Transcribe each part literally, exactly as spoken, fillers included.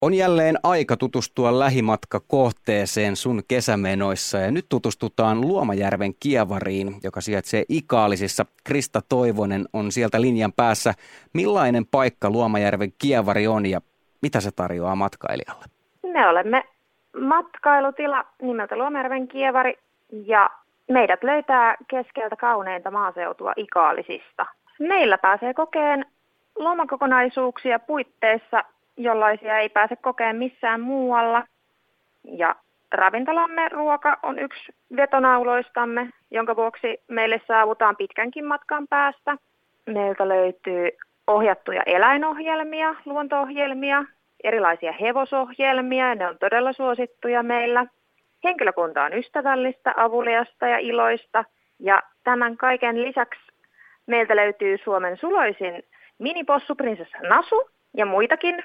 On jälleen aika tutustua lähimatkakohteeseen sun kesämenoissa ja nyt tutustutaan Luomajärven Kievariin, joka sijaitsee Ikaalisissa. Krista Toivonen on sieltä linjan päässä. Millainen paikka Luomajärven Kievari on ja mitä se tarjoaa matkailijalle? Me olemme matkailutila nimeltä Luomajärven Kievari ja meidät löytää keskeltä kauneinta maaseutua Ikaalisista. Meillä pääsee kokeen lomakokonaisuuksia puitteissa, jollaisia ei pääse kokeen missään muualla. Ja ravintolamme ruoka on yksi vetonauloistamme, jonka vuoksi meille saavutaan pitkänkin matkan päästä. Meiltä löytyy ohjattuja eläinohjelmia, luonto-ohjelmia, erilaisia hevosohjelmia ja ne on todella suosittuja meillä. Henkilökunta on ystävällistä, avuliasta ja iloista ja tämän kaiken lisäksi meiltä löytyy Suomen suloisin minipossu prinsessa Nasu ja muitakin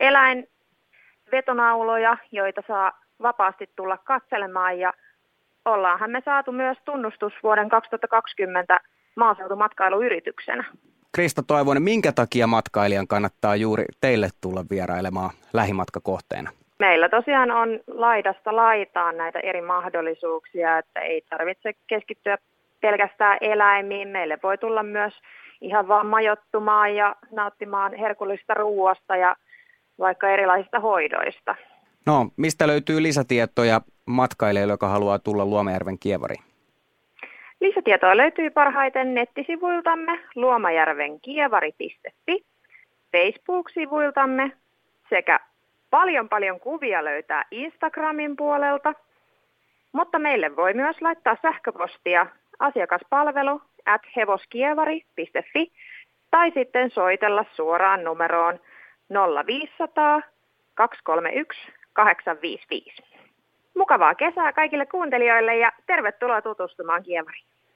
eläinvetonauloja, joita saa vapaasti tulla katselemaan ja ollaanhan me saatu myös tunnustus vuoden kaksituhattakaksikymmentä maaseutumatkailuyrityksenä. Krista Toivonen, minkä takia matkailijan kannattaa juuri teille tulla vierailemaan lähimatkakohteena? Meillä tosiaan on laidasta laitaan näitä eri mahdollisuuksia, että ei tarvitse keskittyä pelkästään eläimiin. Meille voi tulla myös ihan vaan majoittumaan ja nauttimaan herkullisesta ruuasta ja vaikka erilaisista hoidoista. No, mistä löytyy lisätietoja matkailijoille, joka haluaa tulla Luomajärven Kievariin? Lisätietoa löytyy parhaiten nettisivuiltamme luomajärvenkievari piste fi, Facebook-sivuiltamme sekä paljon paljon kuvia löytää Instagramin puolelta, mutta meille voi myös laittaa sähköpostia asiakaspalvelu at hevoskievari piste fi tai sitten soitella suoraan numeroon nolla viisi nolla nolla kaksi kolme yksi kahdeksan viisi viisi. Mukavaa kesää kaikille kuuntelijoille ja tervetuloa tutustumaan Kievariin.